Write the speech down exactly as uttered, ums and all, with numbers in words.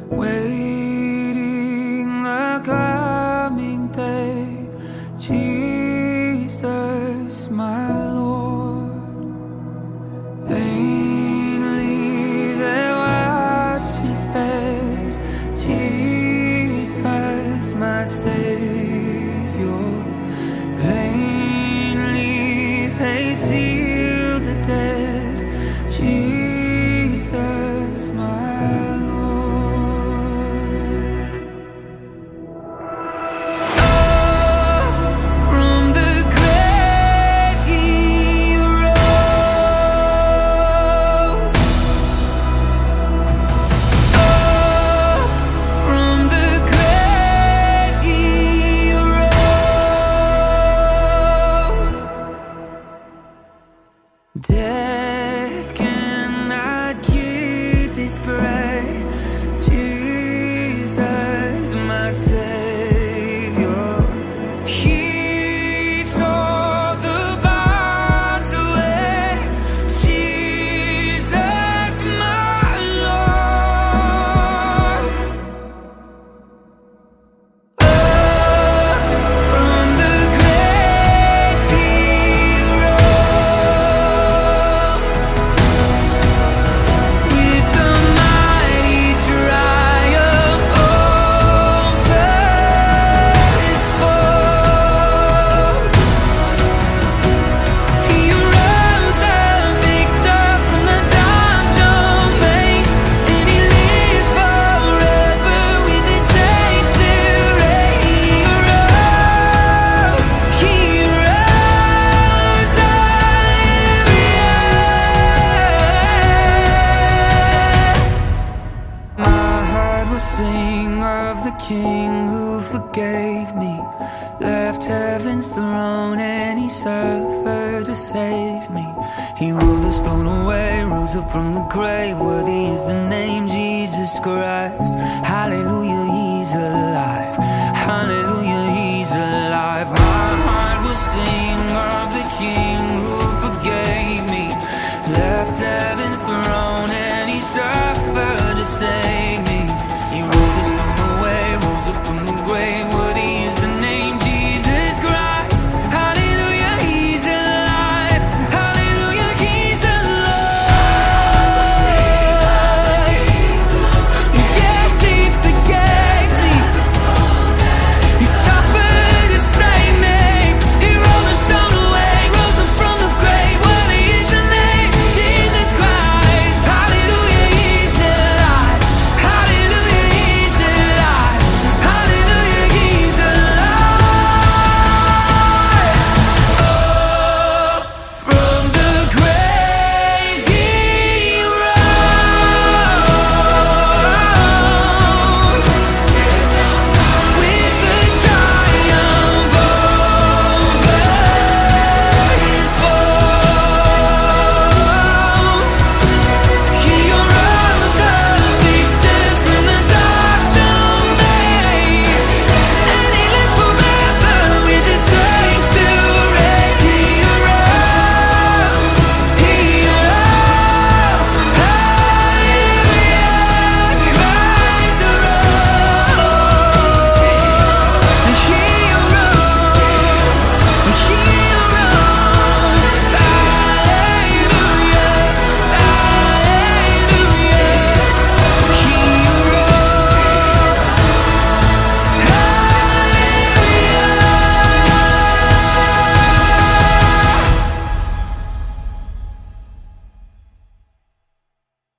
waiting the coming day. Jesus, my Lord, vainly they watch his bed. Jesus, my Savior, vainly they seal the dead. Jesus, my Lord. Oh, from the grave he rose. Oh, from the grave he rose. Death cannot keep his prey. Jesus, my Savior, heaps all the bonds away. Jesus, my Lord. Oh, from the grave he rose. With the mighty triumph over his foes, he rose a victor from the dark domain, and he lives forever with his saints still reign. He rose, he rose, hallelujah. My heart will sing of the King who forgave me, left heaven's throne and he suffered to save me. He rolled the stone away, rose up from the grave. Worthy is the name Jesus Christ. Hallelujah, he's alive. Hallelujah, he's alive. My heart will sing